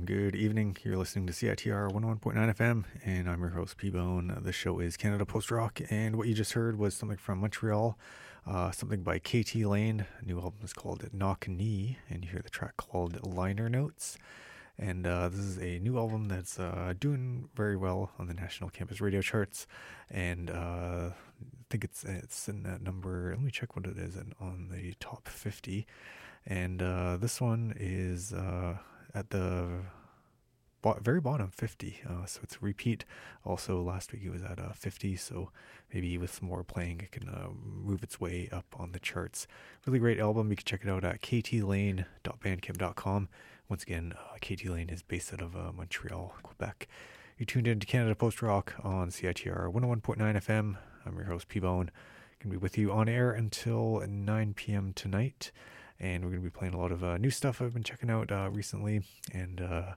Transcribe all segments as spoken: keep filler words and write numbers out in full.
Good evening. You're listening to C I T R one oh one point nine F M, and I'm your host, P-Bone. The show is Canada Post Rock, and what you just heard was something from Montreal, uh, something by Katie Lane. A new album is called Knock Knee, and you hear the track called Liner Notes. And uh, this is a new album that's uh, doing very well on the National Campus Radio charts, and uh, I think it's it's in that number. Let me check what it is in, on the top fifty. And uh, this one is uh, at the bo- very bottom, fifty. Uh, so it's a repeat. Also, last week it was at uh, fifty. So maybe with some more playing, it can uh, move its way up on the charts. Really great album. You can check it out at k t lane dot bandcamp dot com. Once again, uh, Katie Lane is based out of uh, Montreal, Quebec. You're tuned in to Canada Post Rock on C I T R one oh one point nine F M. I'm your host, P-Bone. Going to be with you on air until nine p.m. tonight. And we're going to be playing a lot of uh, new stuff I've been checking out uh, recently. And uh,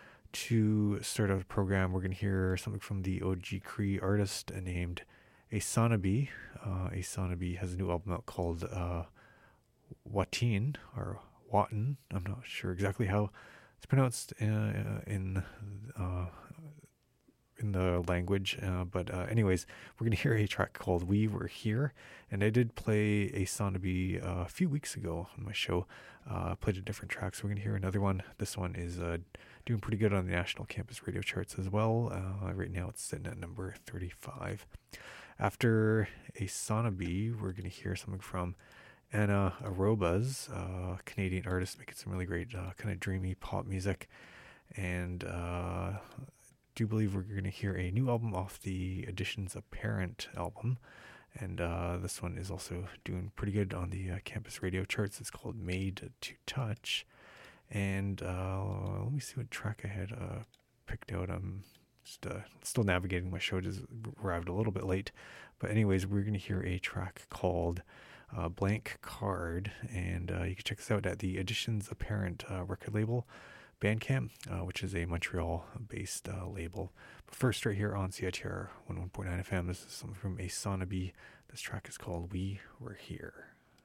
to start out the program, we're going to hear something from the O G Cree artist named Asanabi. Uh, Asanabi has a new album out called uh, Watin, or Watan. I'm not sure exactly how it's pronounced uh, in uh, in the language, uh, but uh, anyways, we're going to hear a track called We Were Here, and I did play Asanabi uh, a few weeks ago on my show. Uh, played a different track, so we're going to hear another one. This one is uh, doing pretty good on the National Campus Radio charts as well. Uh, right now it's sitting at number thirty-five. After Asanabi, we're going to hear something from Anna Arobas, uh, Canadian artist, making some really great uh, kind of dreamy pop music. And uh, I do believe we're going to hear a new album off the Additions Apparent album. And uh, this one is also doing pretty good on the uh, campus radio charts. It's called Made to Touch. And uh, let me see what track I had uh, picked out. I'm just uh, still navigating my show. Just arrived a little bit late. But anyways, we're going to hear a track called Uh, Blank Card, and uh, you can check this out at the Additions Apparent uh, record label, Bandcamp, uh, which is a Montreal-based uh, label. But first, right here on C I T R one oh one point nine F M, this is something from Asanabi. This track is called We Were Here.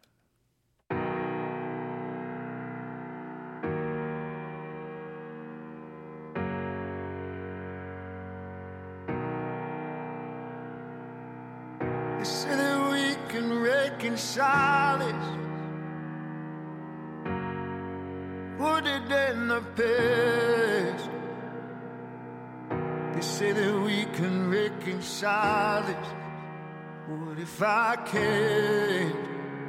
Reconcile it, put it in the past. They say that we can reconcile it. What if I can't?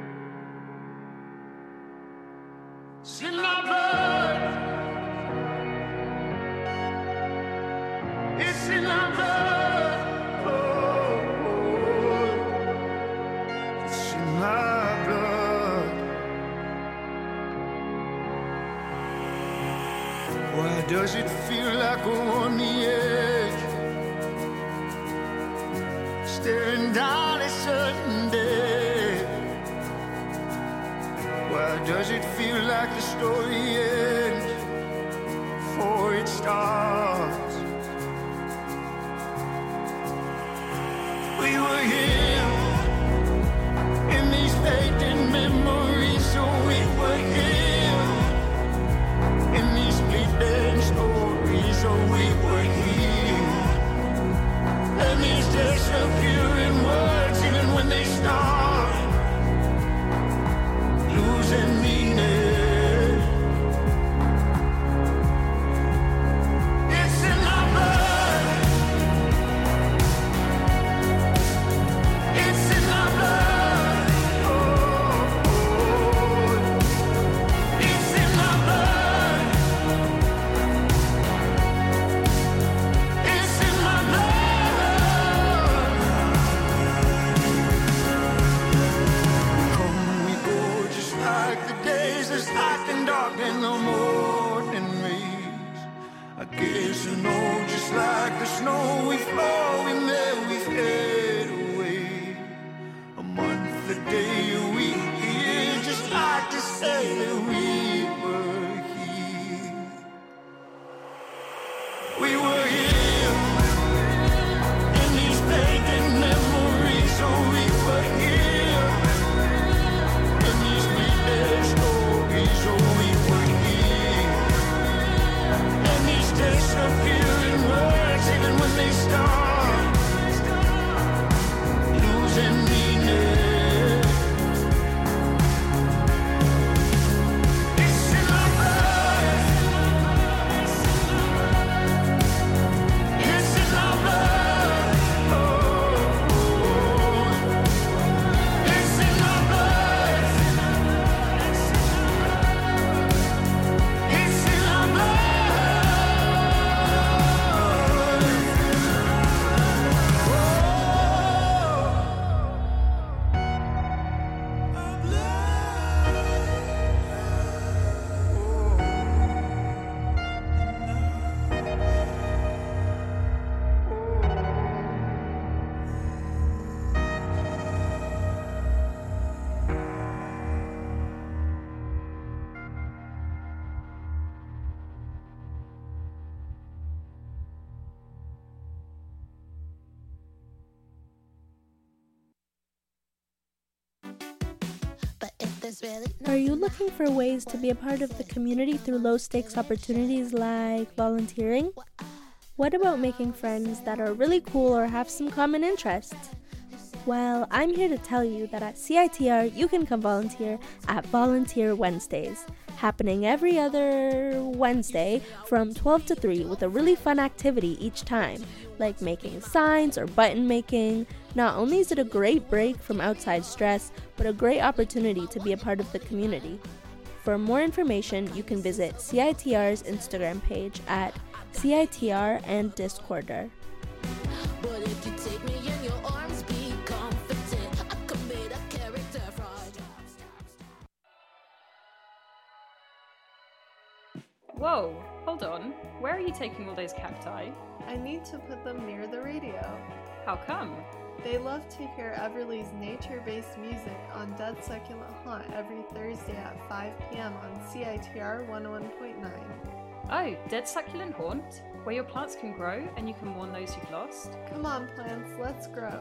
It's in my blood. It's in my blood. My blood. Why does it feel like we're on the edge, staring down a certain day? Why does it feel like the story ends before it starts? We were here fading memories, so we were here in these fleeting stories, so we were here. And these disappearing words, even when they start losing meaning. It's in my blood. It's in my blood. Like the snow we flow, we met, we fade away. A month, a day, a week, a year, just like to say that we were here. We were here in these fading memories, so we were here in these fleeting stories, so we were here. And Are you looking for ways to be a part of the community through low-stakes opportunities like volunteering? What about making friends that are really cool or have some common interests? Well, I'm here to tell you that at C I T R you can come volunteer at Volunteer Wednesdays, happening every other Wednesday from twelve to three with a really fun activity each time, like making signs or button making. Not only is it a great break from outside stress, but a great opportunity to be a part of the community. For more information, you can visit C I T R's Instagram page at C I T R and Discorder. But if you take me in your arms, be confident. I commit a character fraud. Whoa, hold on. Where are you taking all those cacti? I need to put them near the radio. How come? They love to hear Everly's nature-based music on Dead Succulent Haunt every Thursday at five p.m. on C I T R one oh one point nine. Oh, Dead Succulent Haunt? Where your plants can grow and you can warn those you've lost? Come on, plants, let's grow.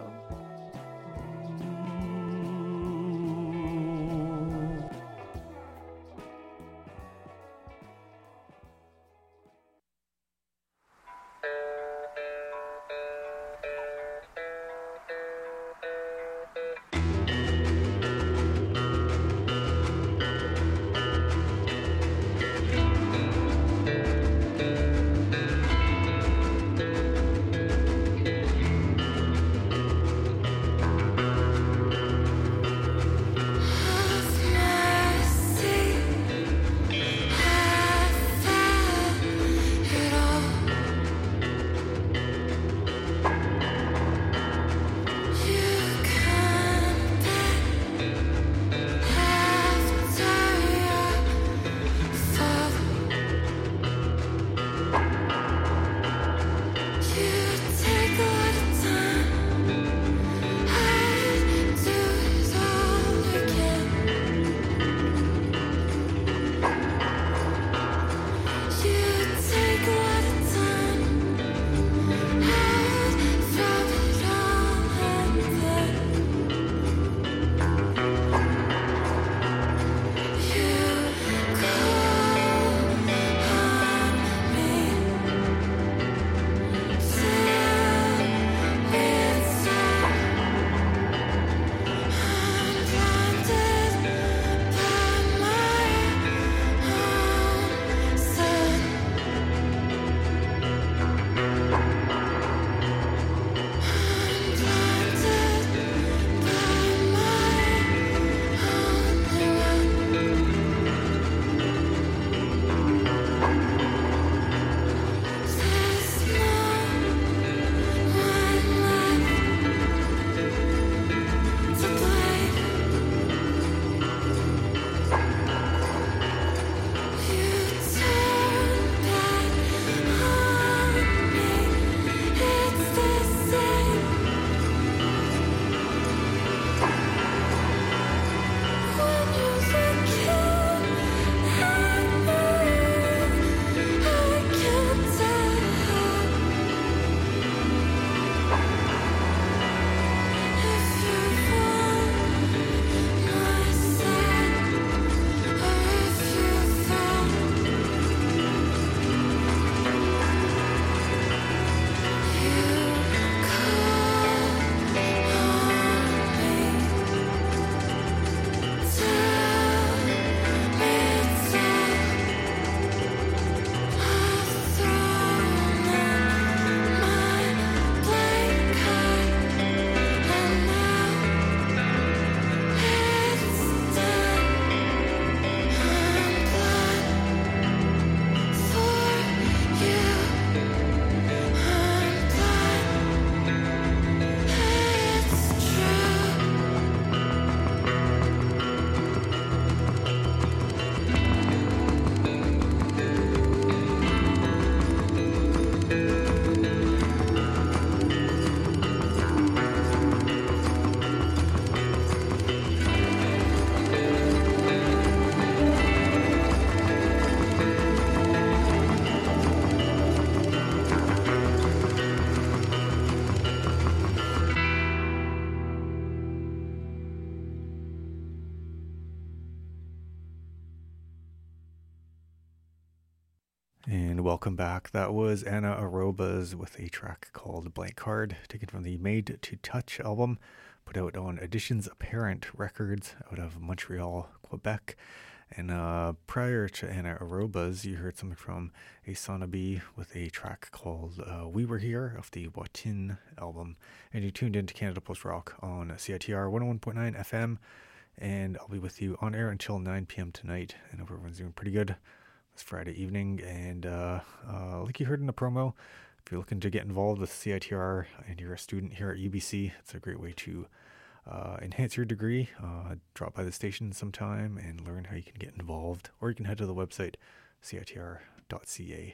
And welcome back. That was Anna Arobas with a track called Blank Card, taken from the Made to Touch album, put out on Editions Apparent Records out of Montreal, Quebec. And uh, prior to Anna Arobas, you heard something from Asanabi with a track called uh, We Were Here off the Watin album. And you tuned into Canada Post Rock on C I T R one oh one point nine F M. And I'll be with you on air until nine p.m. tonight. I hope everyone's doing pretty good this Friday evening. And uh, uh, like you heard in the promo, if you're looking to get involved with C I T R and you're a student here at U B C, it's a great way to Uh, enhance your degree. Uh, drop by the station sometime and learn how you can get involved, or you can head to the website C I T R dot C A.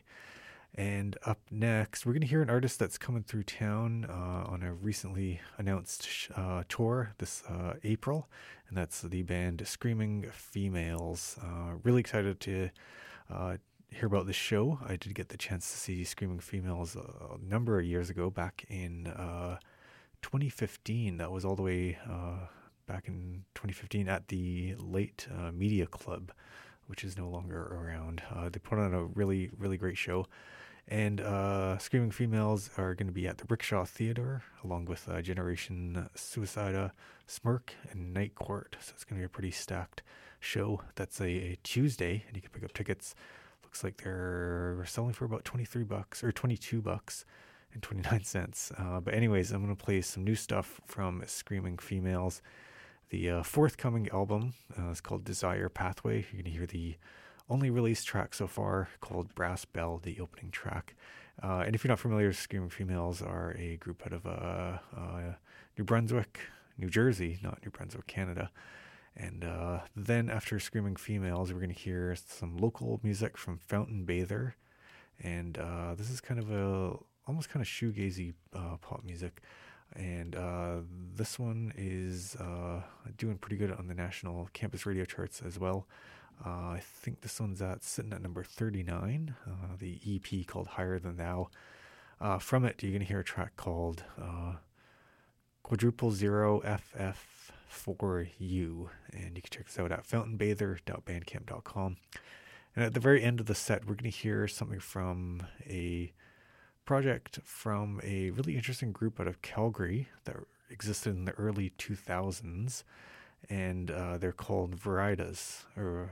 And up next, we're going to hear an artist that's coming through town uh, on a recently announced sh- uh, tour this uh, April, and that's the band Screaming Females. Uh, really excited to uh, hear about this show. I did get the chance to see Screaming Females a, a number of years ago, back in uh, twenty fifteen. That was all the way uh, back in twenty fifteen at the Late uh, Media Club, which is no longer around. Uh, they put on a really, really great show. And uh, Screaming Females are going to be at the Rickshaw Theatre, along with uh, Generation Suicida, Smirk, and Night Court. So it's going to be a pretty stacked show. That's a, a Tuesday, and you can pick up tickets. Looks like they're selling for about twenty-three bucks, or twenty-two bucks. And twenty-nine cents. Uh, but anyways, I'm going to play some new stuff from Screaming Females. The uh, forthcoming album uh, is called Desire Pathway. You're going to hear the only released track so far, called Brass Bell, the opening track. Uh, and if you're not familiar, Screaming Females are a group out of uh, uh, New Brunswick, New Jersey, not New Brunswick, Canada. And uh, then after Screaming Females, we're going to hear some local music from Fountain Bather. And uh, this is kind of a almost kind of shoegazy uh, pop music. And uh, this one is uh, doing pretty good on the national campus radio charts as well. Uh, I think this one's at sitting at number thirty-nine, uh, the E P called Higher Than Thou. Uh, from it, you're going to hear a track called uh, Quadruple Zero F F four U. And you can check this out at fountain bather dot bandcamp dot com. And at the very end of the set, we're going to hear something from a project from a really interesting group out of Calgary that existed in the early two thousands, and uh, they're called Veritas, or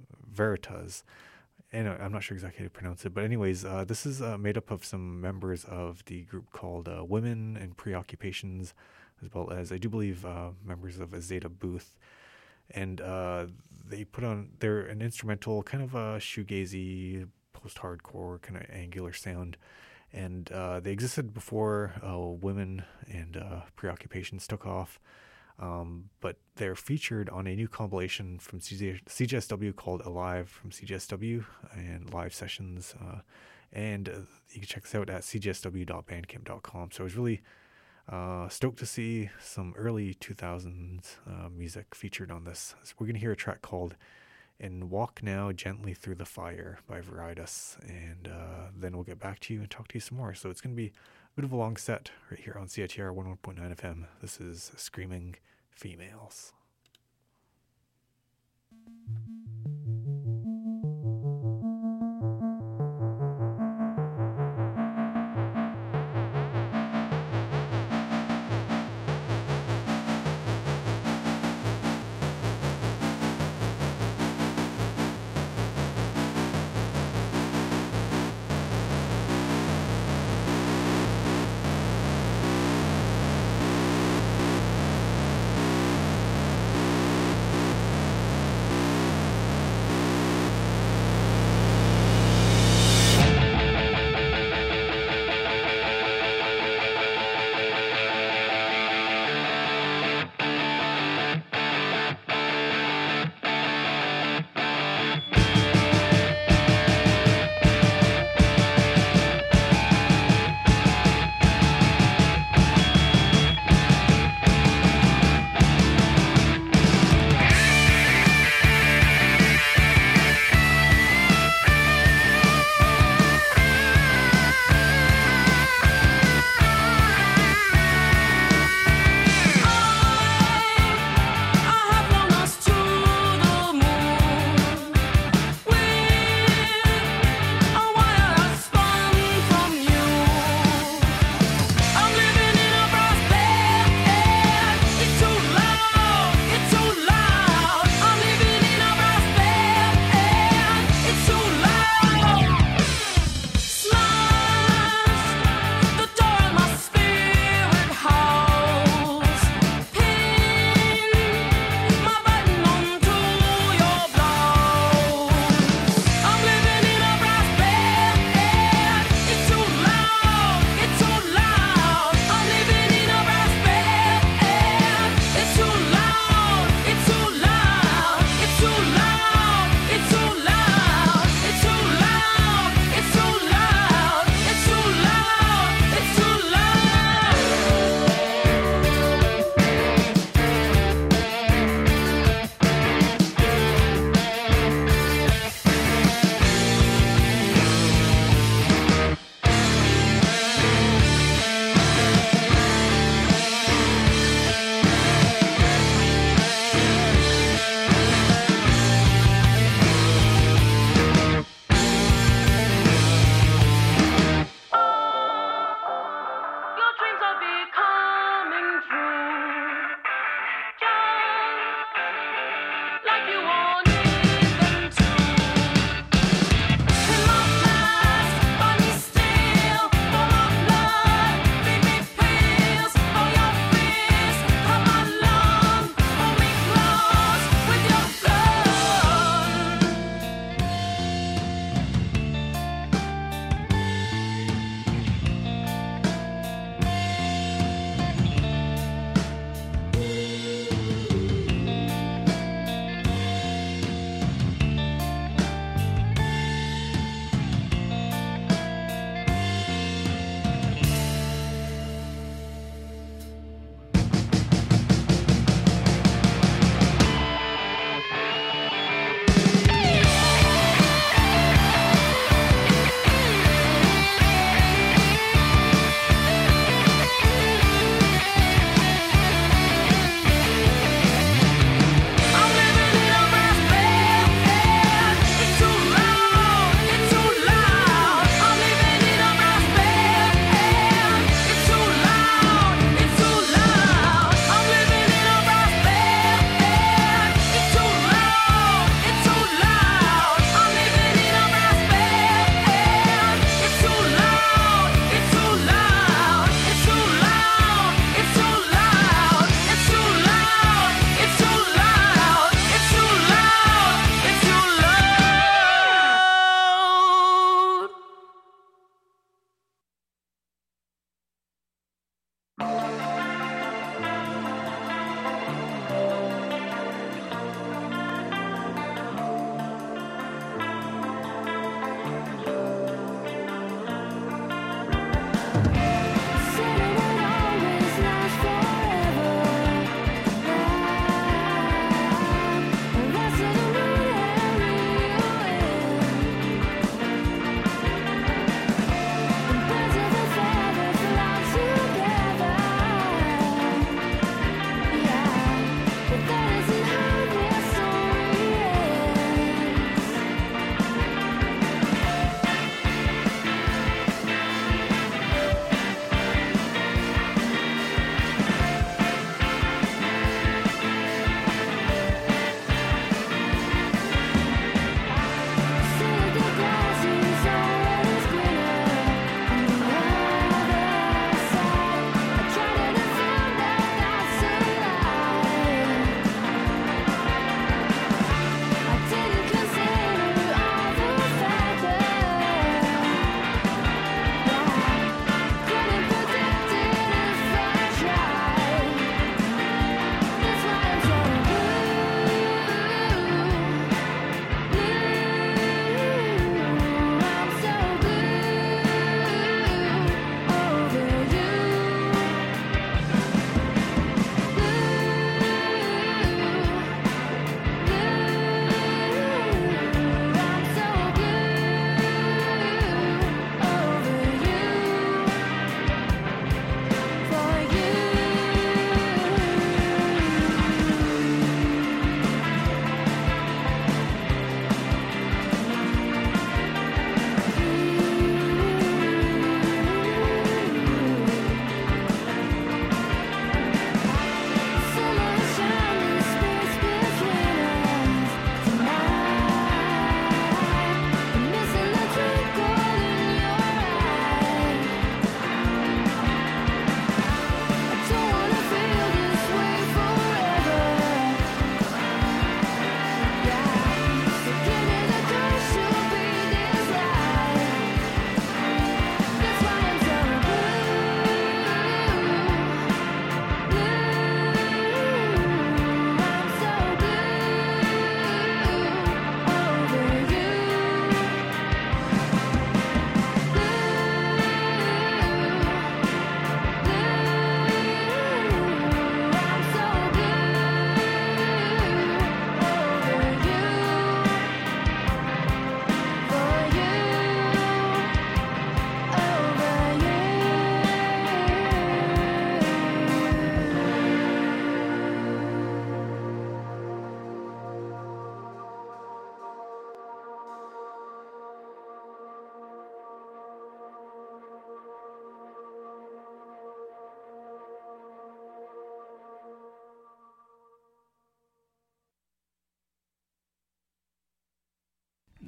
Veritas, and I'm not sure exactly how to pronounce it, but anyways, uh, this is uh, made up of some members of the group called uh, Women in Preoccupations, as well as, I do believe, uh, members of Azeta Booth, and uh, they put on, they're an instrumental, kind of a shoegazy, post-hardcore, kind of angular sound. And uh, they existed before uh, Women and uh, Preoccupations took off, um, but they're featured on a new compilation from C G S W called Alive from C G S W and live sessions. Uh, and uh, you can check this out at c g s w dot bandcamp dot com. So I was really uh, stoked to see some early two thousands uh, music featured on this. So we're going to hear a track called And Walk Now Gently Through the Fire by Veritas, and uh, then we'll get back to you and talk to you some more. So it's going to be a bit of a long set right here on C I T R one oh one point nine F M. This is Screaming Females. Thank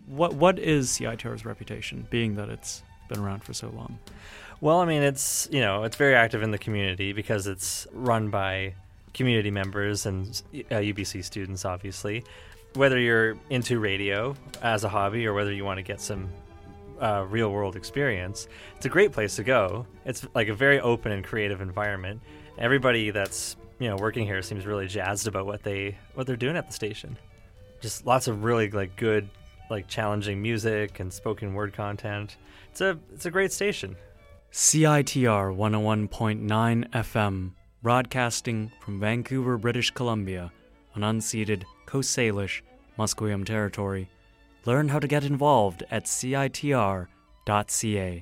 what what is C I T R's reputation, being that it's been around for so long? Well, I mean, it's, you know, it's very active in the community because it's run by community members and uh, U B C students, obviously. Whether you're into radio as a hobby or whether you want to get some uh, real-world experience, it's a great place to go. It's like a very open and creative environment. Everybody that's, you know, working here seems really jazzed about what they what they're doing at the station. Just lots of really like good, like challenging music and spoken word content. It's a it's a great station. C I T R one oh one point nine F M, broadcasting from Vancouver, British Columbia, on unceded Coast Salish, Musqueam territory. Learn how to get involved at C I T R dot C A.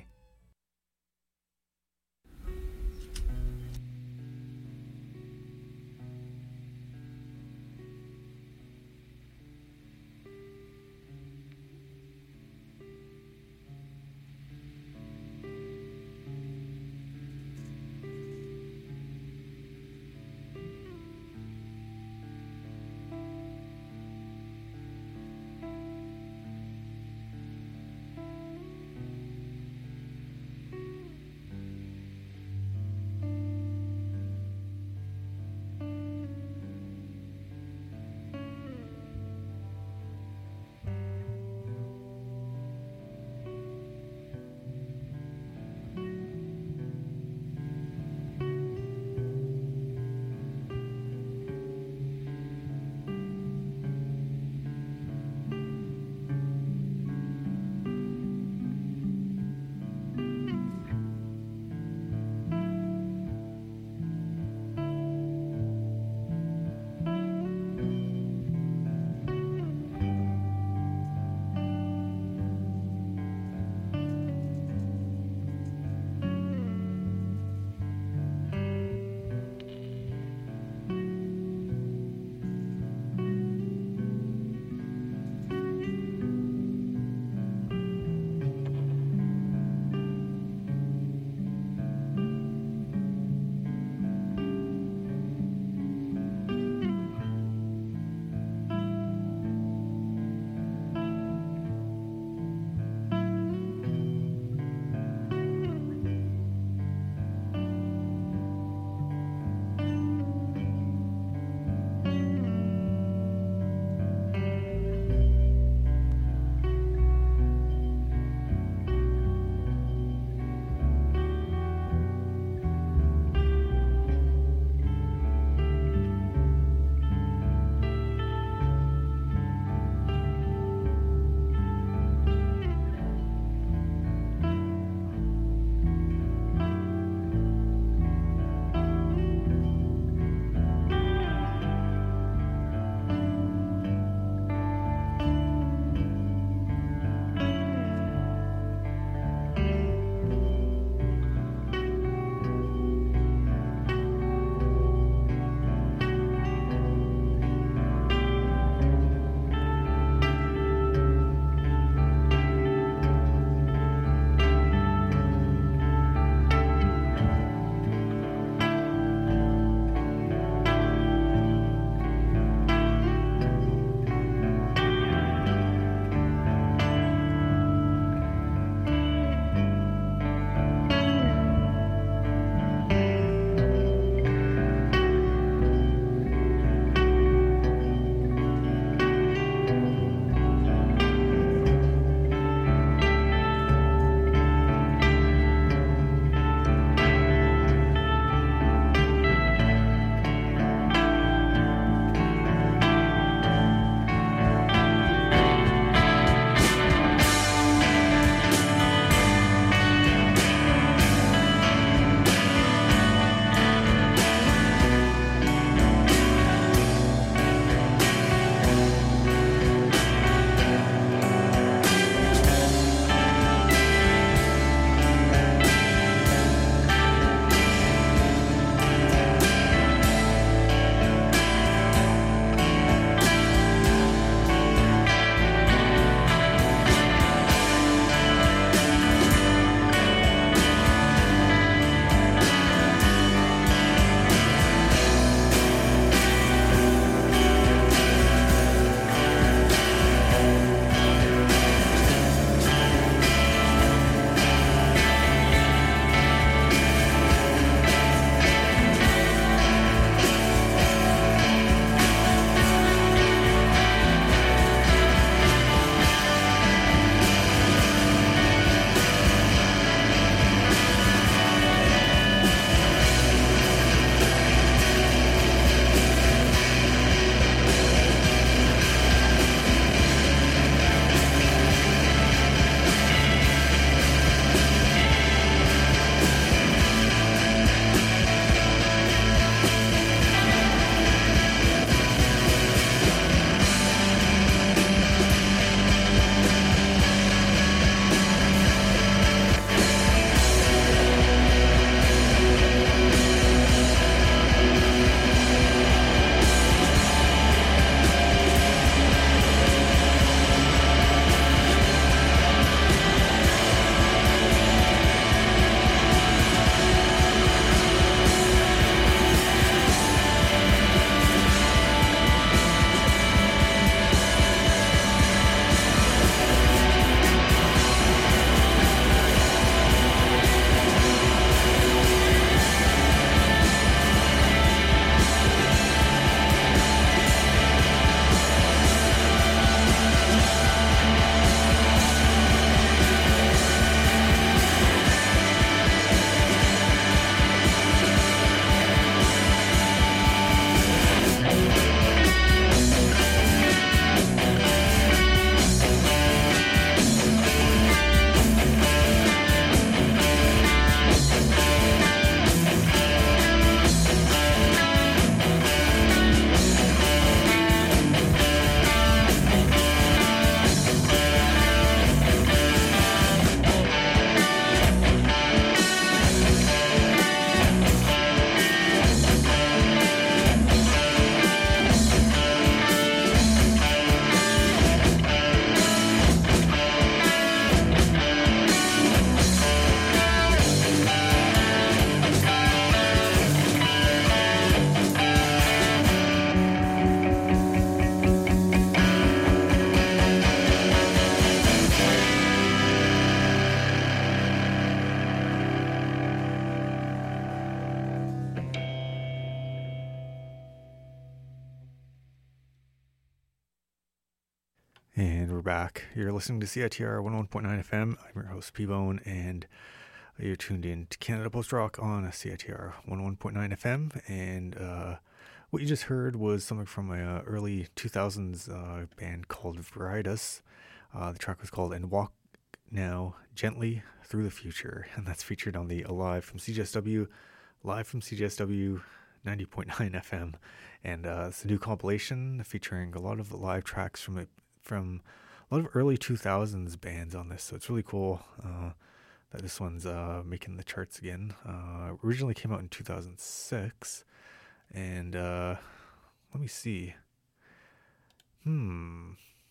And we're back. You're listening to C I T R one oh one point nine F M. I'm your host, P-Bone, and you're tuned in to Canada Post Rock on C I T R one oh one point nine F M. And uh, what you just heard was something from my uh, early two thousands uh, band called Veritas. Uh, the track was called And Walk Now Gently Through the Future, and that's featured on the Alive from C J S W, live from C J S W ninety point nine F M. And uh, it's a new compilation featuring a lot of live tracks from it. from a lot of early two thousands bands on this, so it's really cool uh, that this one's uh, making the charts again. Uh, originally came out in two thousand six, and uh, let me see. Hmm.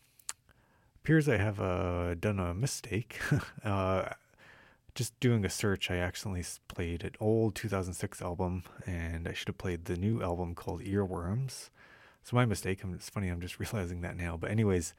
Appears I have uh, done a mistake. uh, just doing a search, I accidentally played an old two thousand six album, and I should have played the new album called Earworms. So my mistake. It's funny, I'm just realizing that now. But anyways,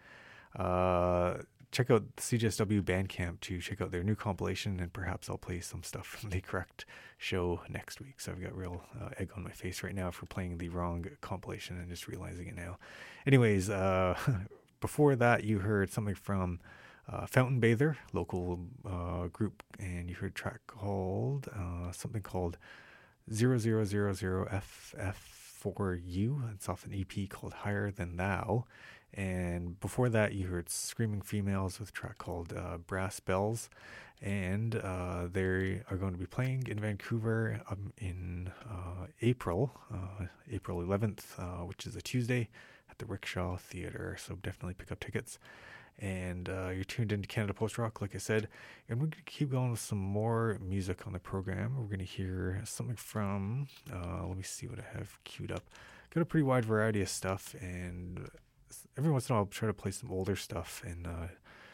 uh, check out the C J S W Bandcamp to check out their new compilation, and perhaps I'll play some stuff from the correct show next week. So I've got real uh, egg on my face right now for playing the wrong compilation and just realizing it now. Anyways, uh, before that, you heard something from uh, Fountain Bather, local uh, group, and you heard a track called, uh, something called zero zero zero zero F F for You. It's off an E P called Higher Than Thou. And before that, you heard Screaming Females with a track called uh, Brass Bells. And uh, they are going to be playing in Vancouver um, in uh, April, uh, April eleventh, uh, which is a Tuesday, at the Rickshaw Theatre. So definitely pick up tickets. And uh, you're tuned into Canada Post Rock, like I said. And we're going to keep going with some more music on the program. We're going to hear something from, uh, let me see what I have queued up. Got a pretty wide variety of stuff, and every once in a while I'll try to play some older stuff. And uh,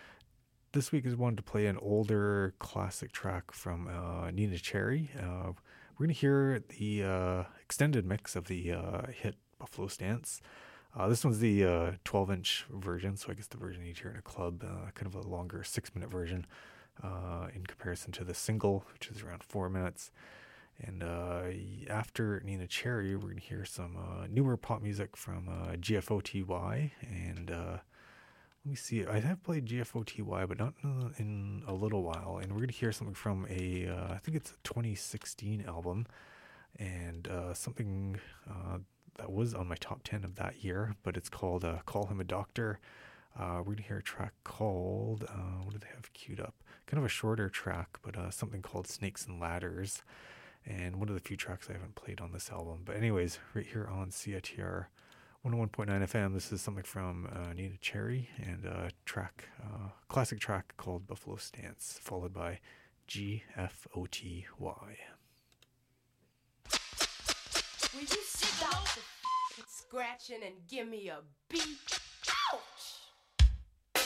this week I wanted to play an older classic track from uh, Nina Cherry. Uh, we're going to hear the uh, extended mix of the uh, hit Buffalo Stance. Uh, this one's the uh, twelve-inch version, so I guess the version you'd hear in a club, uh, kind of a longer six-minute version uh, in comparison to the single, which is around four minutes. And uh, after Nina Cherry, we're going to hear some uh, newer pop music from uh, G F O T Y. And uh, let me see, I have played G F O T Y, but not in a little while. And we're going to hear something from a, uh, I think it's a twenty sixteen album, and uh, something... Uh, that was on my top ten of that year, but it's called uh, Call Him a Doctor. Uh, we're going to hear a track called, uh, what do they have queued up? Kind of a shorter track, but uh, something called Snakes and Ladders. And one of the few tracks I haven't played on this album. But anyways, right here on C I T R one oh one point nine F M, this is something from uh, Nina Cherry, and a track, uh, classic track called Buffalo Stance, followed by G F O T Y. Will you stop the f- scratching and give me a beat? Ouch!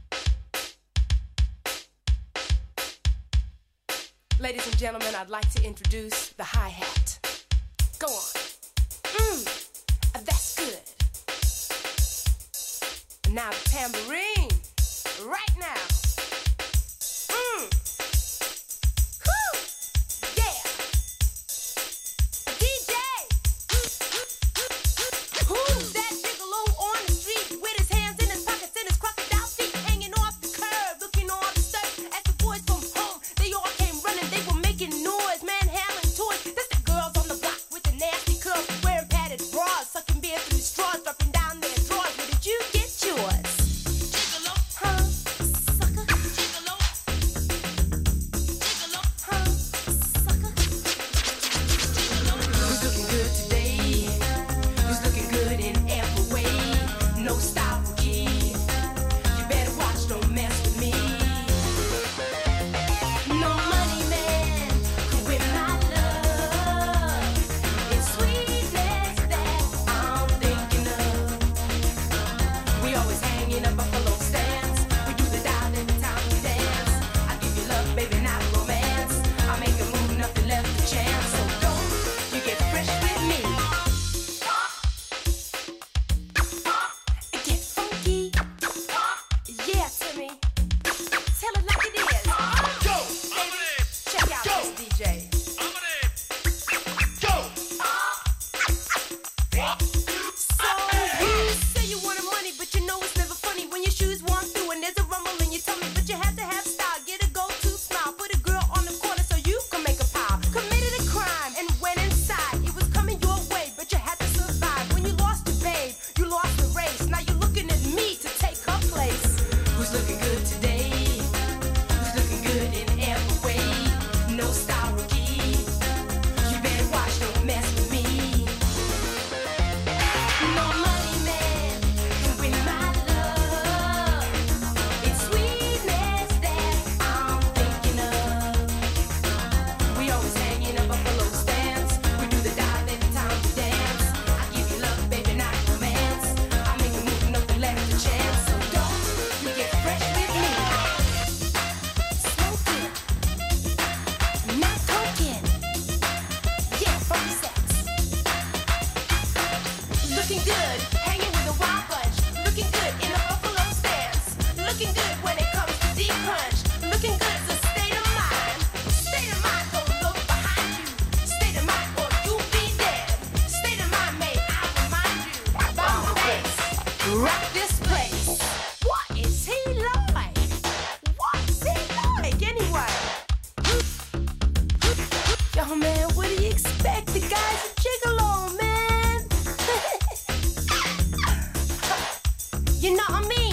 Ladies and gentlemen, I'd like to introduce the hi-hat. Go on. Mmm, that's good. And now the tambourine, right now. Mmm. Whew! Yeah! D J! Who's that gigolo on the street with his hands in his pockets and his crocodile feet hanging off the curb, looking all disturbed as the boys from home, they all came running, they were making noise, manhandling toys. That's the girls on the block with the nasty curls, wearing padded bras, sucking beer through the straws, dropping down their drawers. Where did you get yours? Gigolo, huh, sucker? rock this place. What is he like? What's he like anyway? Yo, man, what do you expect? The guy's a gigolo, man. You know what I mean?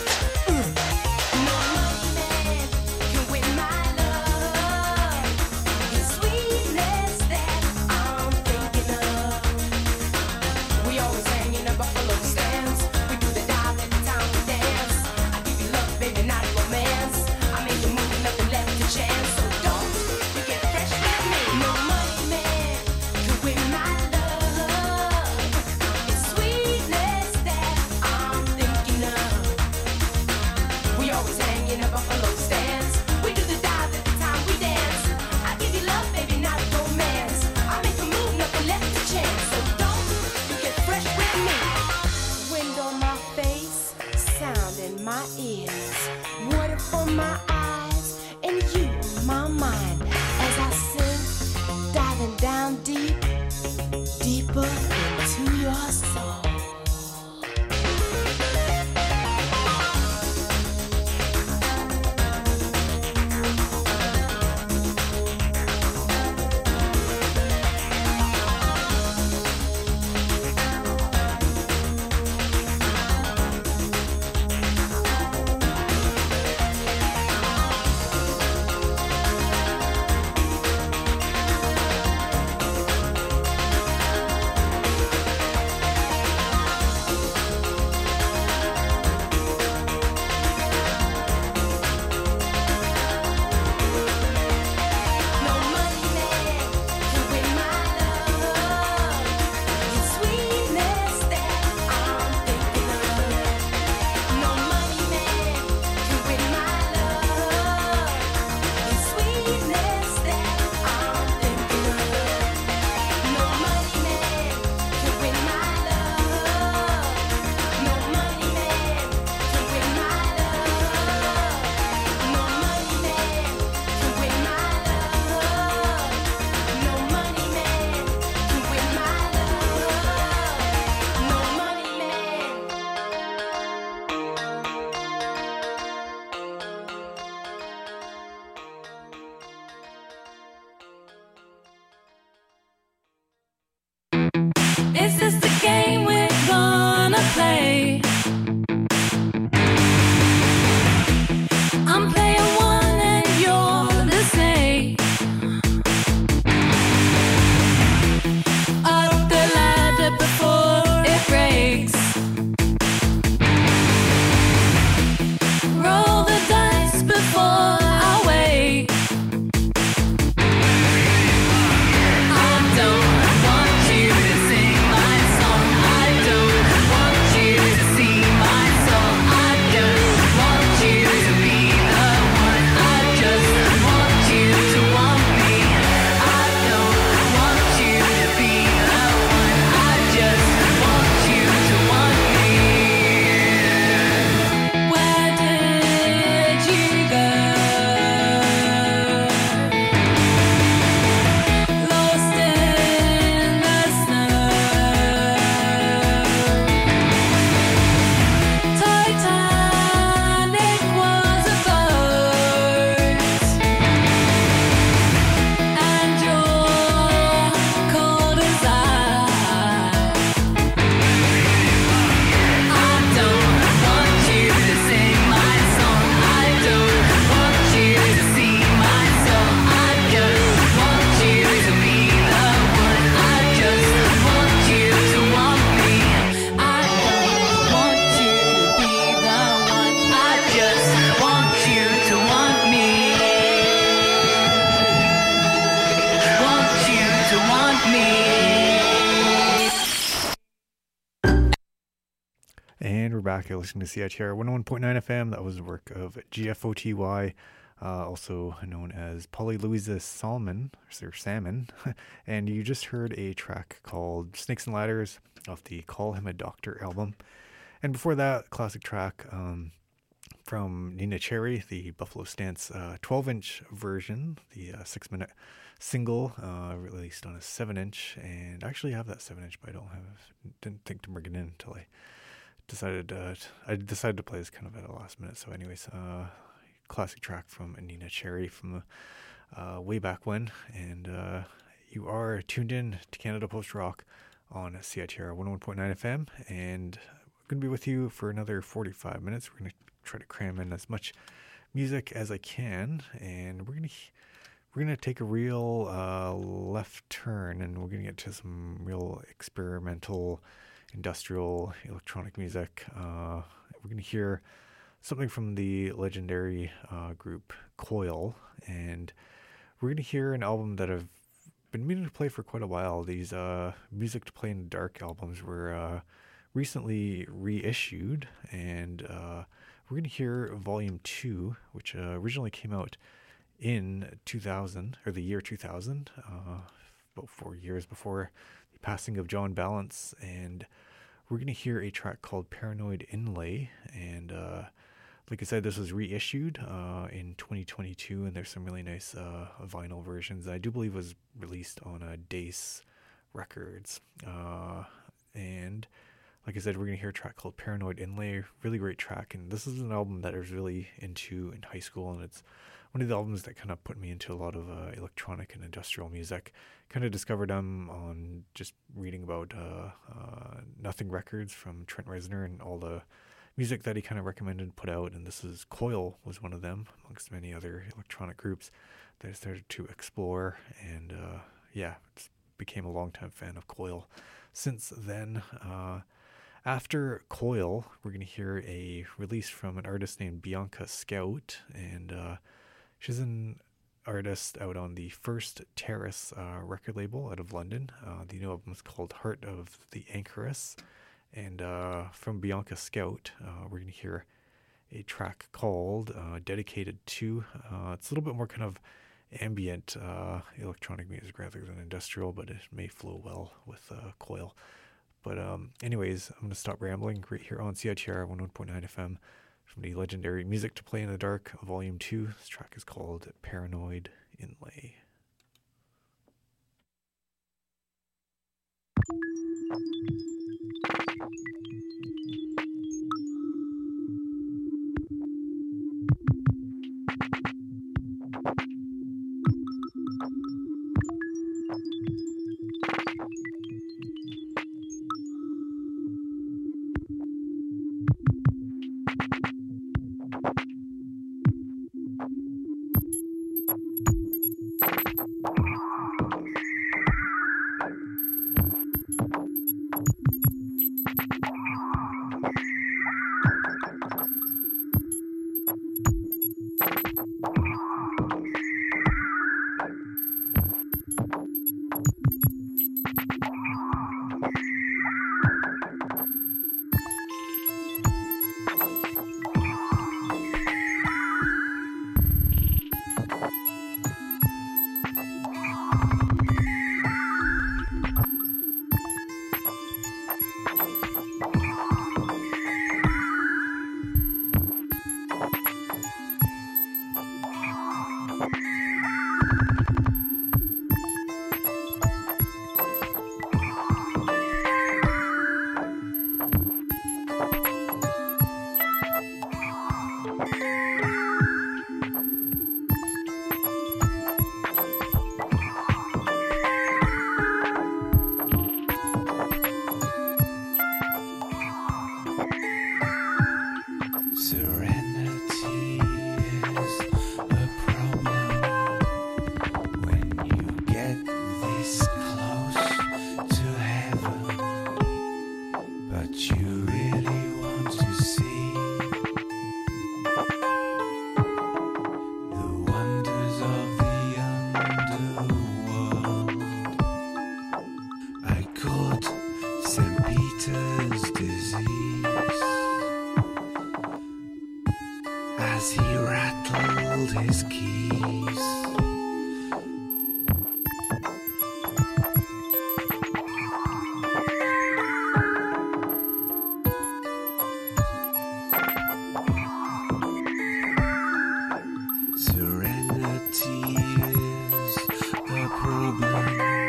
No money man can win my love. The sweetness that I'm thinking of. We always hang in the buffalo stands. We do the dive every time we dance. I give you love, baby, not romance. I make you move, nothing left to chance. So don't you get fresh with me. No money man can win my love. It's sweetness that I'm thinking of. We always hang in the buffalo stands. We do the dive every time we dance. I give you love, baby, not romance. I make you move, nothing left to chance. So don't you get fresh with me. Wind on my face, sound in my ears, water for my eyes, and you on my mind. As I sink, diving down deep, deeper into your soul. No money man can win my love. It's sweetness that I'm thinking of. No money man can win my love. It's sweetness that I'm thinking of. No money man can win my love. No money man can win my love. No money man can win my love. No money man can win my love. No money man. Is this the game we're gonna play? I'm playing one and you're the same. Up the ladder before it breaks. Roll the dice before I wake. I don't want you to sing my song. I don't want you to see my soul. I just want you to be the one. I just want you to want me. I don't want you to be the one. I just want you to want me. Where did you go? Lost in the snow. Titanic was a boat, and you're cold as ice. I don't want you to sing my song. I don't want you to see my soul. I just want you to be the one. I just want you to want me. I don't want you to be the one. I just want you to want me. Want you to want me. And we're back. You're listening to C I T R one oh one point nine F M. That was the work of G F O T Y, uh, also known as Polly Louisa Salmon, or Salmon. And you just heard a track called Snakes and Ladders off the Call Him a Doctor album. And before that, classic track um, from Nina Cherry, the Buffalo Stance uh, twelve inch version, the uh, six minute single uh, released on a seven inch. And I actually have that seven inch, but I don't have, didn't think to bring it in until I decided uh, t- I decided to play this kind of at the last minute. So, anyways, uh, classic track from Nina Cherry from uh, way back when, and uh, you are tuned in to Canada Post Rock on C I T R one oh one point nine F M, and I'm going to be with you for another forty-five minutes. We're going to try to cram in as much music as I can, and we're going to we're going to take a real uh, left turn, and we're going to get to some real experimental, industrial, electronic music. Uh, we're going to hear something from the legendary uh, group Coil, and we're going to hear an album that I've been meaning to play for quite a while. These uh, Music to Play in the Dark albums were uh, recently reissued, and uh, we're going to hear Volume two, which uh, originally came out in two thousand, or the year two thousand, uh, about four years before the passing of John Balance, and we're going to hear a track called Paranoid Inlay, and uh, like I said, this was reissued uh, in twenty twenty-two, and there's some really nice uh, vinyl versions. I do believe was released on uh, Dace Records, uh, and like I said, we're going to hear a track called Paranoid Inlay, really great track, and this is an album that I was really into in high school, and it's one of the albums that kind of put me into a lot of uh, electronic and industrial music. Kind of discovered them on just reading about uh, uh, Nothing Records from Trent Reznor and all the music that he kind of recommended and put out, and this is Coil was one of them, amongst many other electronic groups that I started to explore, and uh, yeah, just became a longtime fan of Coil since then. Uh, after Coil, we're going to hear a release from an artist named Bianca Scout, and uh, she's an artist out on the First Terrace uh, record label out of London. Uh, the new album is called Heart of the Anchoress. And uh, from Bianca Scout, uh, we're going to hear a track called uh, Dedicated To. Uh, it's a little bit more kind of ambient uh, electronic music rather than industrial, but it may flow well with uh, Coil. But um, anyways, I'm going to stop rambling right here on C I T R one oh one point nine F M from the legendary Music to Play in the Dark, Volume two. This track is called Paranoid Inlay.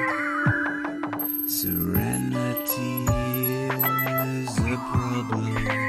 Serenity is a problem.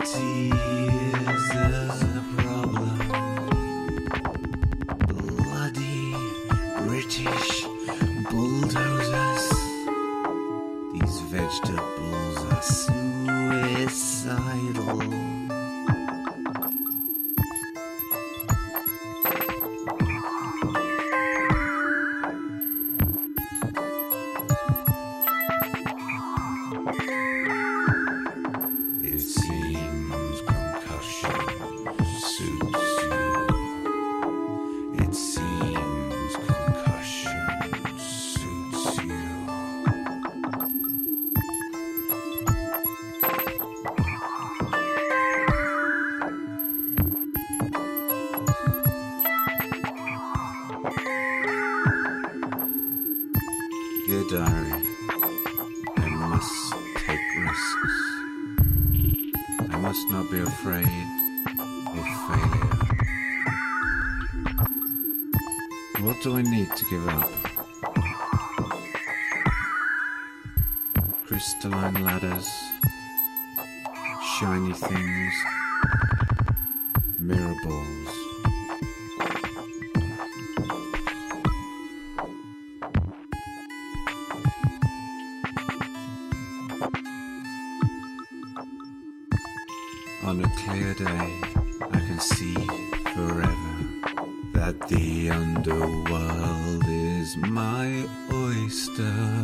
tears, there's a problem. Bloody British bulldozers. These vegetables are suicidal. It seems concussion suits you. It seems concussion suits you. Dear diary, I must take risks. I must not be afraid of failure. What do I need to give up? Crystalline ladders, shiny things, mirror balls. On a clear day, I can see forever that the underworld is my oyster.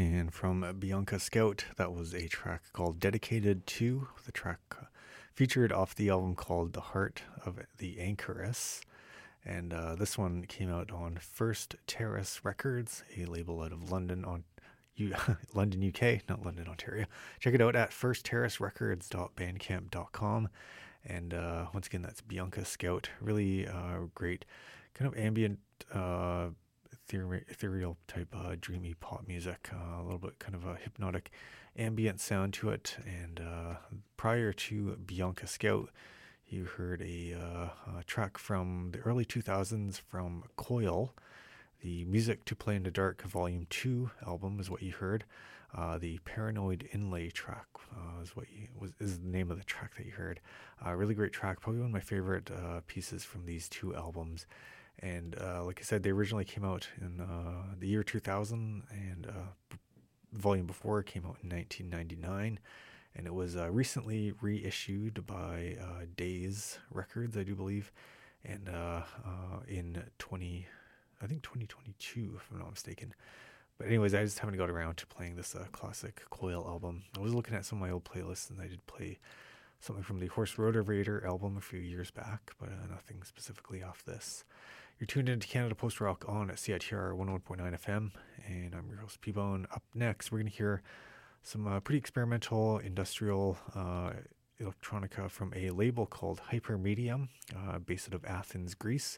And from Bianca Scout, that was a track called Dedicated To, the track featured off the album called The Heart of the Anchoress. And uh, this one came out on First Terrace Records, a label out of London, on U- London, U K, not London, Ontario. Check it out at first terrace records dot bandcamp dot com. And uh, once again, that's Bianca Scout. Really uh, great kind of ambient, uh, ethereal, ethereal type uh, dreamy pop music. Uh, a little bit kind of a hypnotic ambient sound to it. And uh, prior to Bianca Scout, you heard a, uh, a track from the early two thousands from Coil. The Music to Play in the Dark Volume two album is what you heard. Uh, the Paranoid Inlay track uh, is what you, was is the name of the track that you heard. Uh, really great track, probably one of my favorite uh, pieces from these two albums. And uh, like I said, they originally came out in uh, the year two thousand, and uh, b- volume before came out in nineteen ninety-nine. And it was uh, recently reissued by uh, Days Records, I do believe, and uh, uh, in twenty, I think twenty twenty-two, if I'm not mistaken. But anyways, I just haven't got around to playing this uh, classic Coil album. I was looking at some of my old playlists, and I did play something from the Horse Rotavator album a few years back, but uh, nothing specifically off this. You're tuned into Canada Post Rock on C I T R one oh one point nine F M, and I'm your host, P-Bone. Up next, we're going to hear some uh, pretty experimental industrial uh, electronica from a label called Hypermedium, uh, based out of Athens, Greece.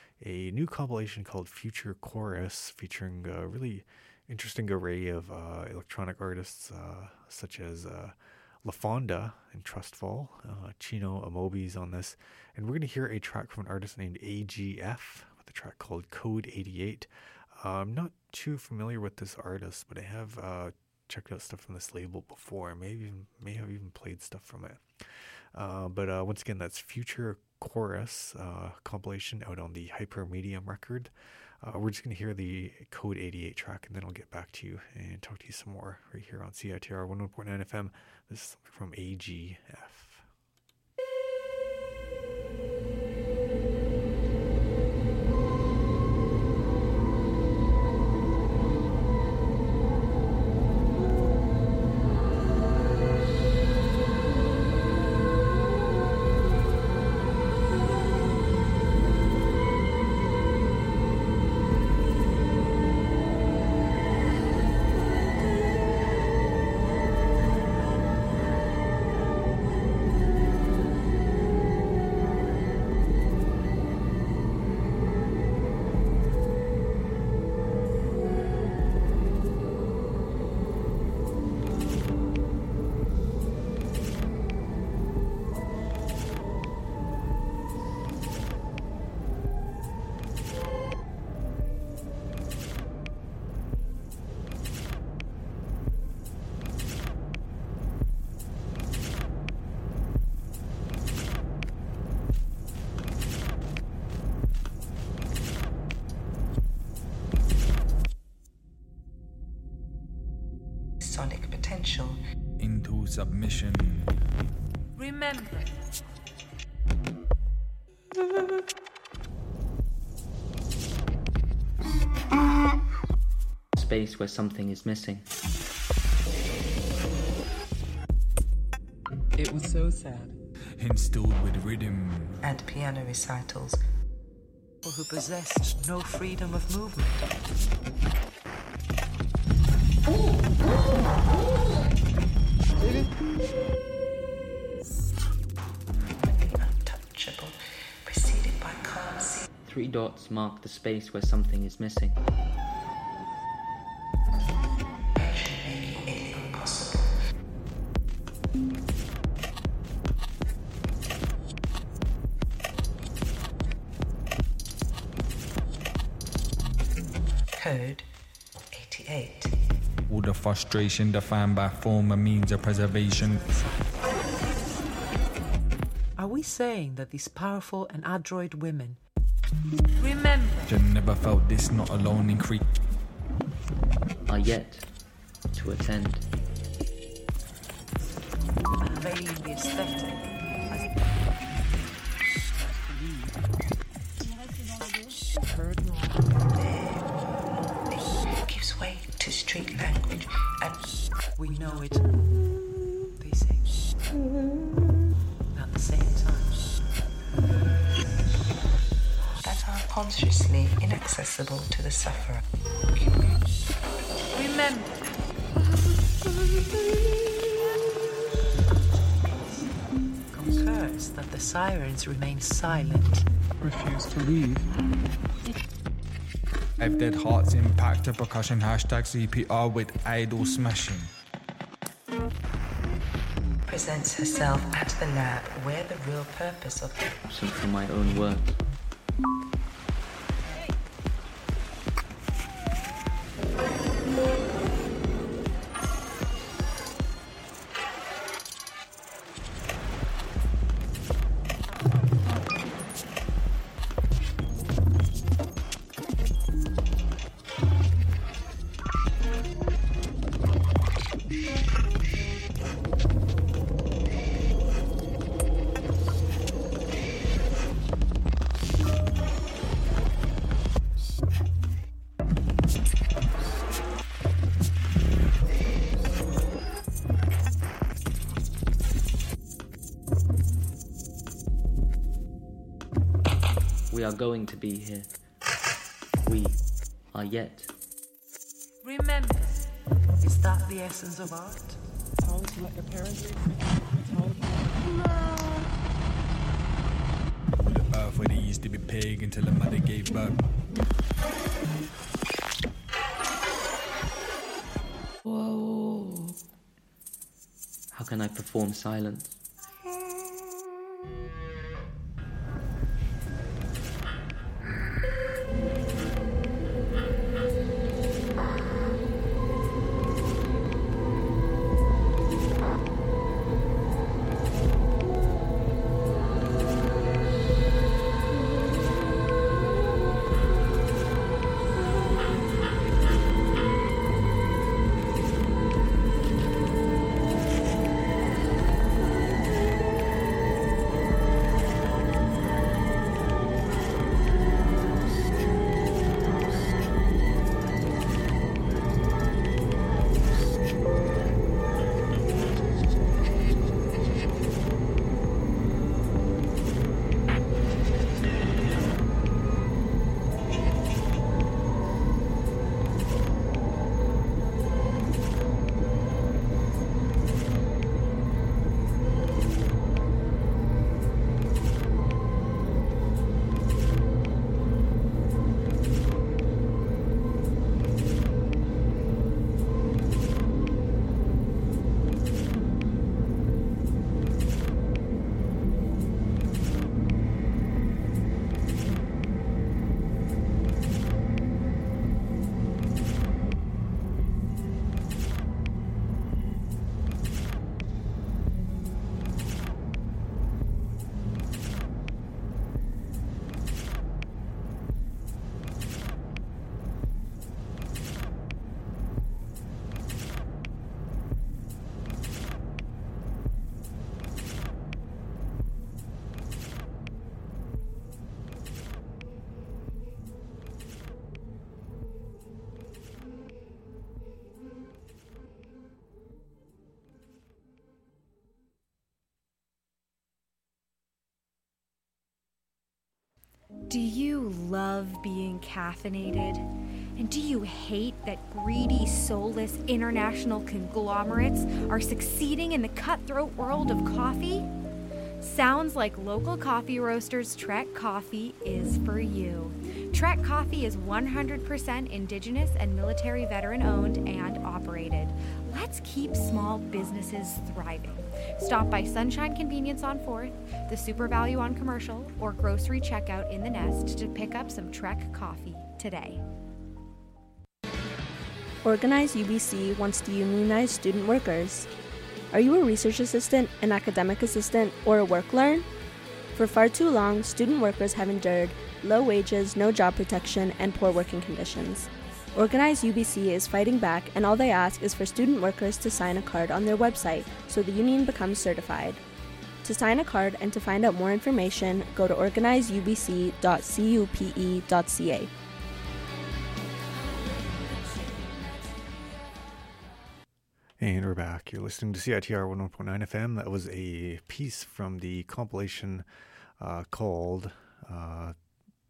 A new compilation called Future Chorus, featuring a really interesting array of uh, electronic artists uh, such as uh, La Fonda and Trustfall. Uh, Chino Amobi's on this. And we're going to hear a track from an artist named A G F with a track called Code eighty-eight. Uh, I'm not too familiar with this artist, but I have uh, checked out stuff from this label before. I may, even, may have even played stuff from it. Uh, but uh, once again, that's Future Chorus uh, compilation out on the Hypermedium record. Uh, we're just going to hear the Code eighty-eight track, and then I'll get back to you and talk to you some more right here on C I T R one oh one point nine F M. This is from A G F. Sonic potential into submission. Remember, space where something is missing. It was so sad. Instilled with rhythm and piano recitals, or who possessed no freedom of movement. Untouchable, preceded by calm sea. Three dots mark the space where something is missing. Making it impossible. Code eighty-eight. All the frustration defined by form and means of preservation. Are we saying that these powerful and adroit women remember? You never felt this, not alone in Crete. Are yet to attend. Unveiling the aesthetic as it gives way to street language. consciously inaccessible to the sufferer. Remember, concurs that the sirens remain silent. Refuse to leave. I've dead hearts impact a percussion hashtag C P R with idol smashing. Presents herself at the lab where the real purpose of Absent from my own words. We are going to be here. We are yet. Remember, is that the essence of art? Time to let your parents The earth where they used to be pig until the mother gave birth. Whoa. How can I perform silence? Do you love being caffeinated? And do you hate that greedy, soulless international conglomerates are succeeding in the cutthroat world of coffee? Sounds like local coffee roasters Trek Coffee is for you. Trek Coffee is one hundred percent indigenous and military veteran owned and operated. Let's keep small businesses thriving. Stop by Sunshine Convenience on fourth, the Super Value on Commercial, or grocery checkout in the Nest to pick up some Trek Coffee today. Organize U B C wants to unionize student workers. Are you a research assistant, an academic assistant, or a work learn? For far too long, student workers have endured low wages, no job protection, and poor working conditions. Organize U B C is fighting back, and all they ask is for student workers to sign a card on their website so the union becomes certified. To sign a card and to find out more information, go to organize u b c dot cupe dot c a. And we're back. You're listening to C I T R one oh one point nine F M. That was a piece from the compilation uh, called uh,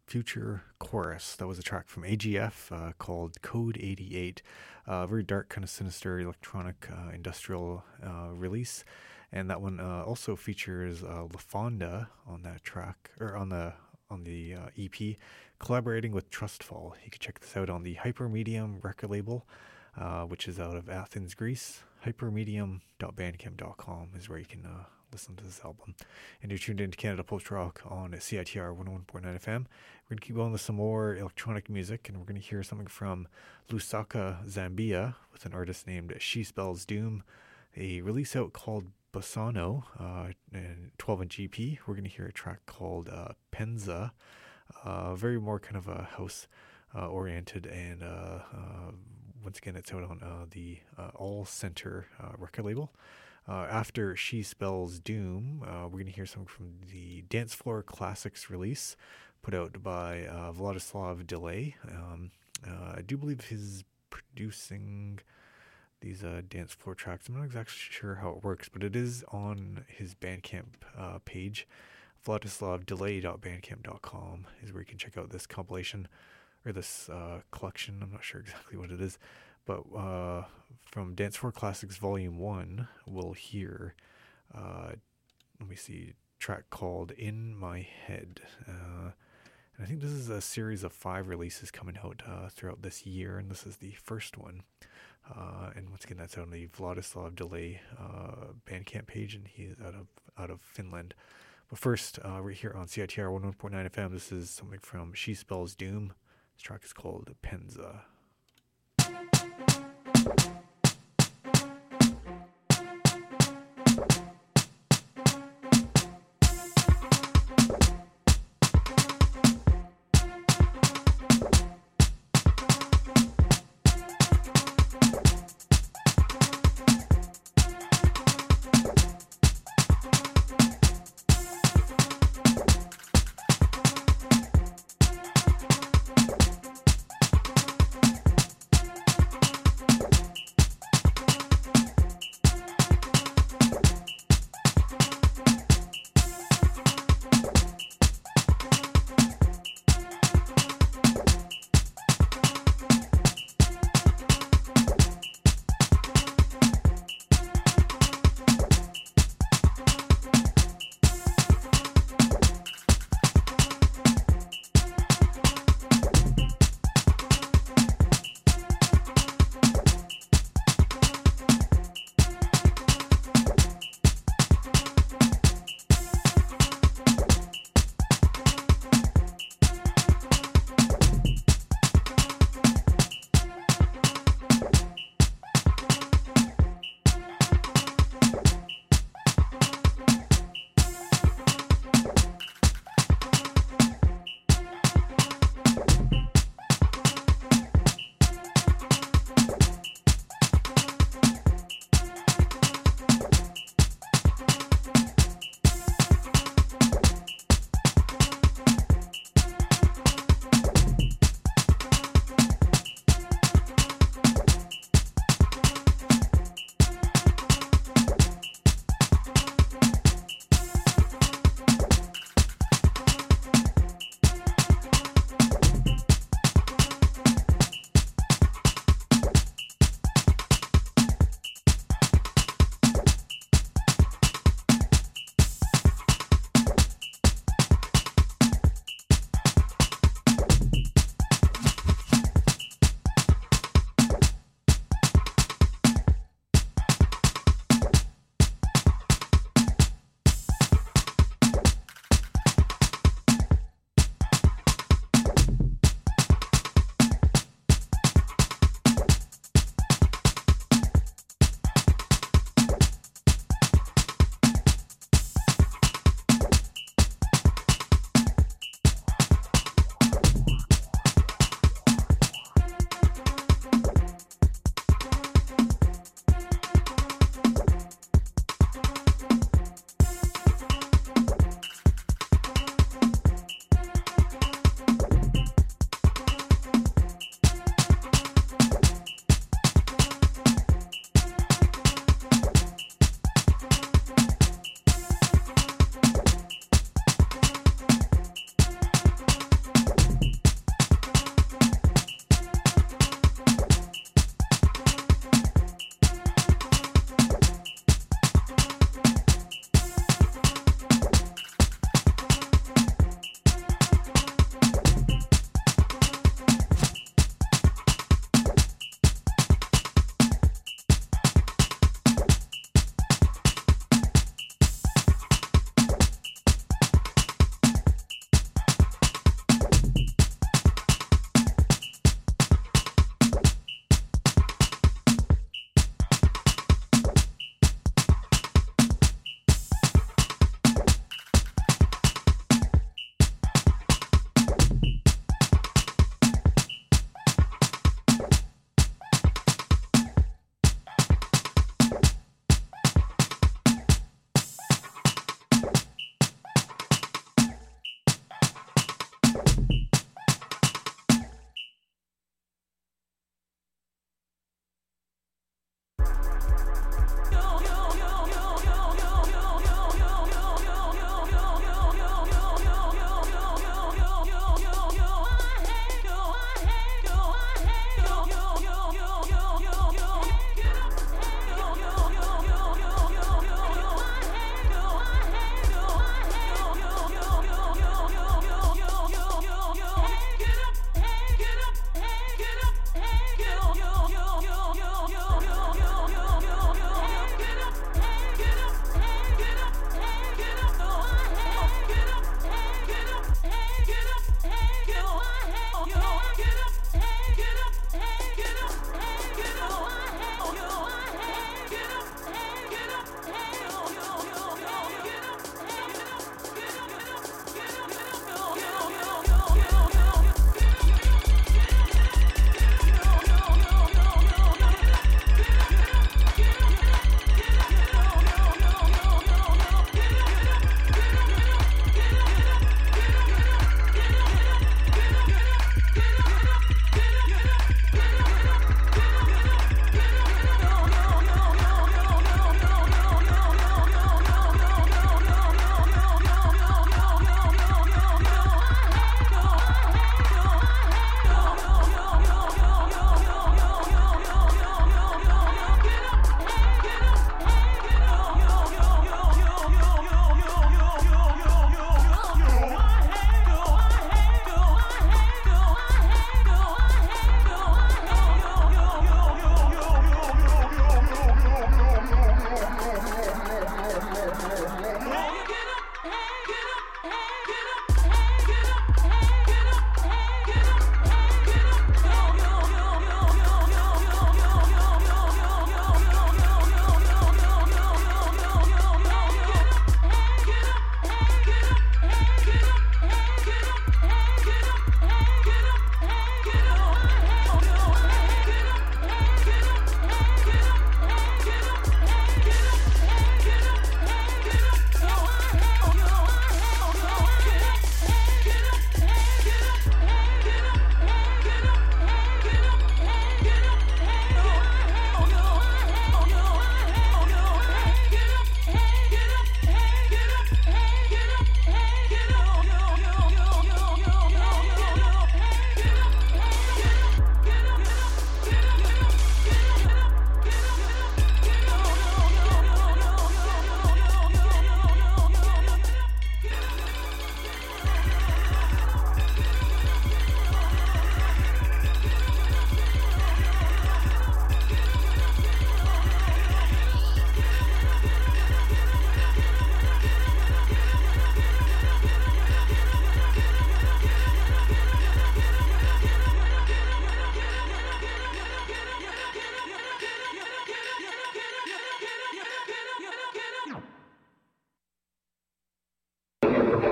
Future Chorus. That was a track from A G F uh, called Code eighty-eight. Uh, very dark, kind of sinister electronic uh, industrial uh, release. And that one uh, also features uh, LaFonda on that track, or on the on the uh, E P, collaborating with Trustfall. You can check this out on the Hypermedium record label, uh, which is out of Athens, Greece. hypermedium dot bandcamp dot com is where you can uh, listen to this album. And you're tuned into Canada Post Rock on C I T R one oh one point nine F M. We're going to keep going with some more electronic music, and we're going to hear something from Lusaka, Zambia, with an artist named She Spells Doom, a release out called Bassano, uh, and twelve inch E P. We're going to hear a track called uh, Penza, uh, very more kind of a house uh, oriented, and uh, uh, once again it's out on uh, the uh, All Center uh, record label. Uh, after She Spells Doom, uh, we're going to hear something from the Dance Floor Classics release put out by uh, Vladislav Delay. Um, uh, I do believe he's producing these uh, dance floor tracks. I'm not exactly sure how it works, but it is on his Bandcamp uh, page. vladislav delay dot bandcamp dot com is where you can check out this compilation, or this uh, collection. I'm not sure exactly what it is, but uh, from Dance Floor Classics Volume one, we'll hear, uh, let me see, a track called In My Head. Uh, and I think this is a series of five releases coming out uh, throughout this year, and this is the first one. Uh, and once again, that's on the Vladislav Delay uh, Bandcamp page, and he is out of out of Finland. But first, uh, right here on C I T R one oh one point nine F M, this is something from She Spells Doom. This track is called Penza.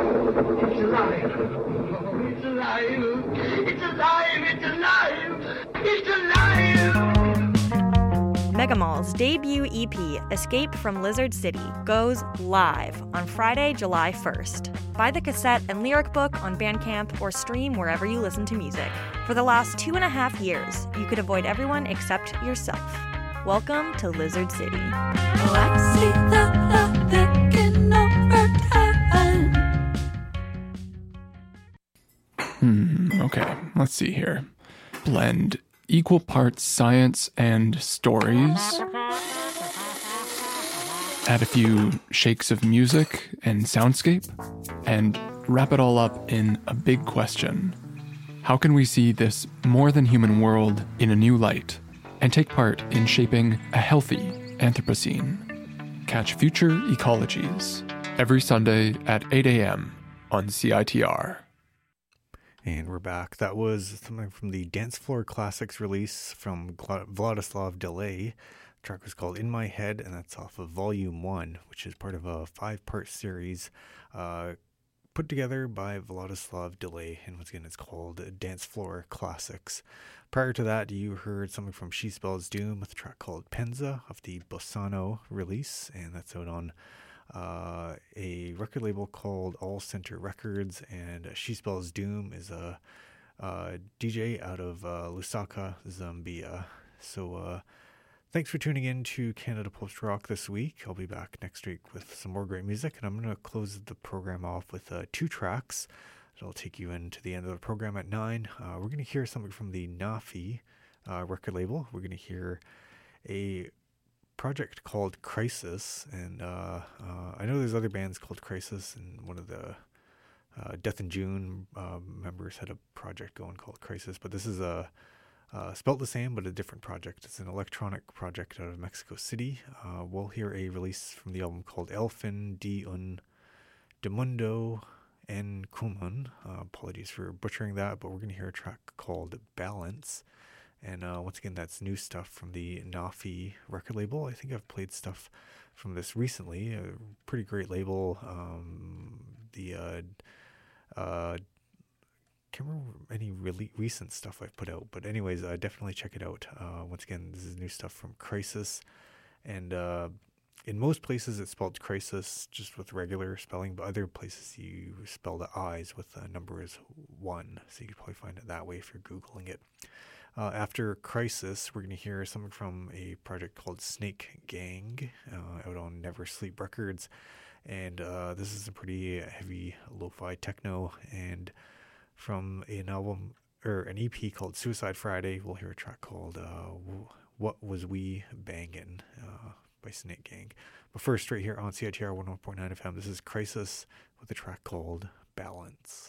It's alive. Oh, it's alive. It's alive. It's alive. It's alive. Megamall's debut E P, Escape from Lizard City, goes live on Friday, July first. Buy the cassette and lyric book on Bandcamp or stream wherever you listen to music. For the last two and a half years, you could avoid everyone except yourself. Welcome to Lizard City. Oh, I see the love taking over time. Hmm, okay, let's see here. Blend equal parts science and stories. Add a few shakes of music and soundscape. And wrap it all up in a big question. How can we see this more than human world in a new light and take part in shaping a healthy Anthropocene? Catch Future Ecologies every Sunday at eight a.m. on C I T R. And we're back. That was something from the Dance Floor Classics release from Gla- Vladislav Delay. The track was called In My Head, and that's off of Volume one, which is part of a five-part series uh, put together by Vladislav Delay. And once again, it's called Dance Floor Classics. Prior to that, you heard something from She Spells Doom with a track called Penza off the Bossano release, and that's out on Uh, a record label called All Center Records, and She Spells Doom is a, a D J out of uh, Lusaka, Zambia. So uh, thanks for tuning in to Canada Post Rock this week. I'll be back next week with some more great music, and I'm going to close the program off with uh, two tracks that'll take you into the end of the program at nine. Uh, we're going to hear something from the Nafi uh, record label. We're going to hear a project called Crisis, and uh, uh, I know there's other bands called Crisis, and one of the uh, Death in June uh, members had a project going called Crisis, but this is a uh, spelt the same but a different project. It's an electronic project out of Mexico City. Uh, we'll hear a release from the album called El Fin de un Demundo en Común. Uh, apologies for butchering that, but we're going to hear a track called Balance. And uh, once again, that's new stuff from the Nafi record label. I think I've played stuff from this recently. A pretty great label. Um, the uh, uh, can't remember any really recent stuff I've put out, but anyways, uh, definitely check it out. Uh, once again, this is new stuff from Crisis, and uh, in most places it's spelled Crisis just with regular spelling, but other places you spell the I's with the number is one, so you can probably find it that way if you're Googling it. Uh, after Crisis, we're going to hear something from a project called Snake Gang uh, out on Never Sleep Records. And uh, this is a pretty heavy lo-fi techno. And from an album, or an E P called Suicide Friday, we'll hear a track called uh, What Was We Bangin' uh, by Snake Gang. But first, right here on C I T R one oh one point nine F M, this is Crisis with a track called Balance.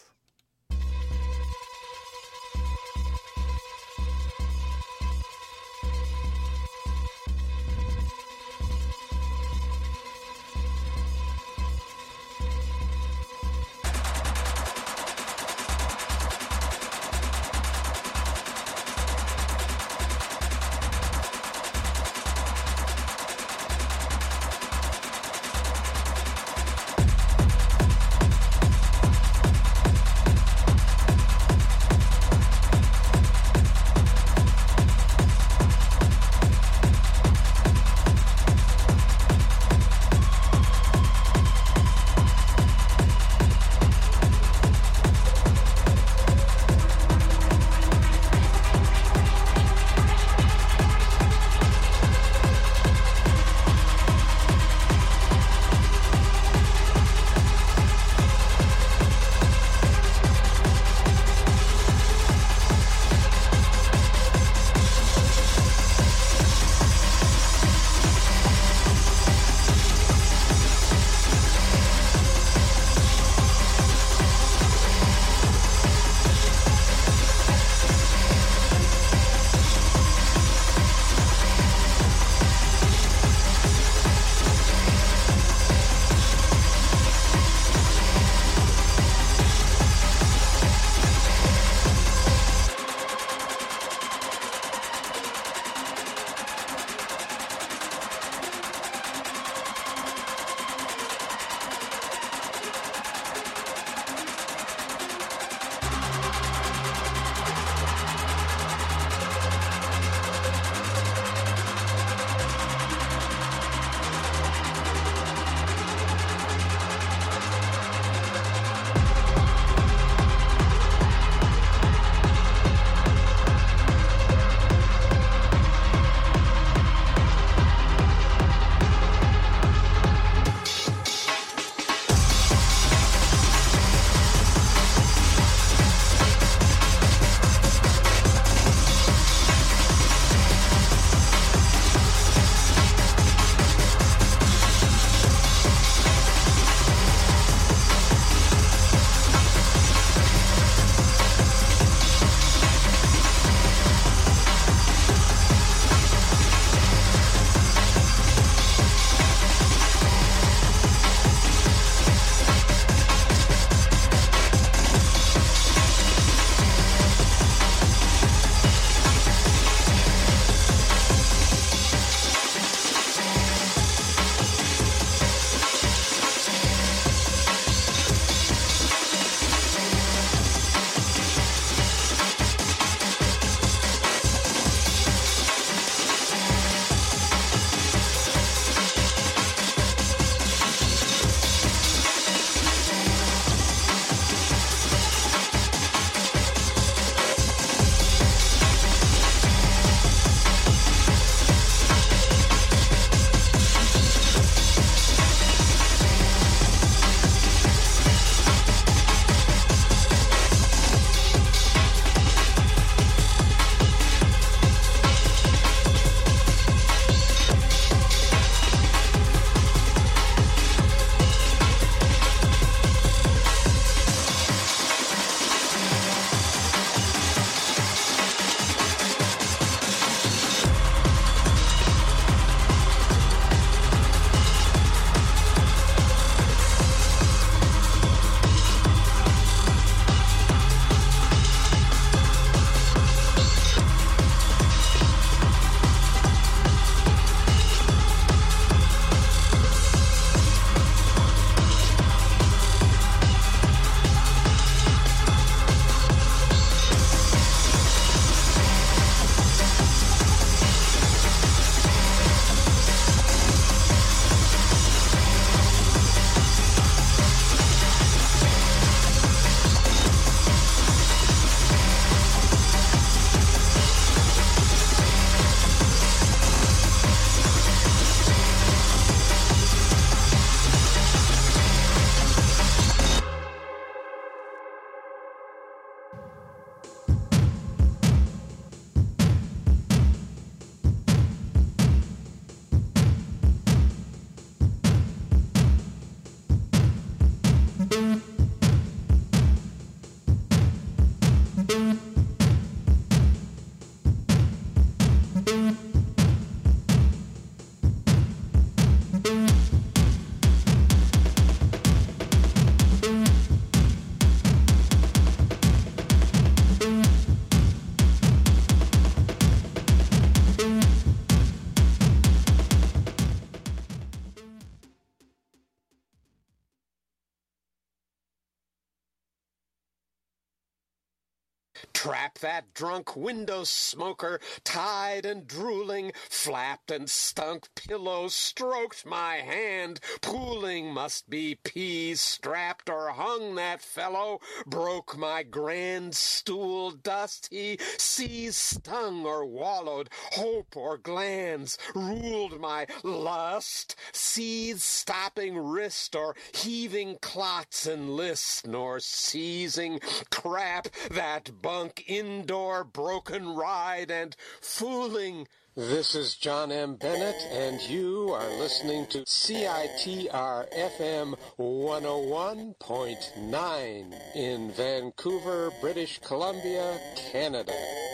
Trap that drunk window smoker, tied and drooling, flapped and stunk pillow, stroked my hand, pooling must be peas, strapped or hung that fellow, broke my grand stool, dust he seas, stung or wallowed, hope or glands, ruled my lust, seeds stopping wrist or heaving clots and list, nor seizing crap that bunk indoor broken ride and fooling. This is John M. Bennett, and you are listening to C I T R F M one oh one point nine in Vancouver, British Columbia, Canada.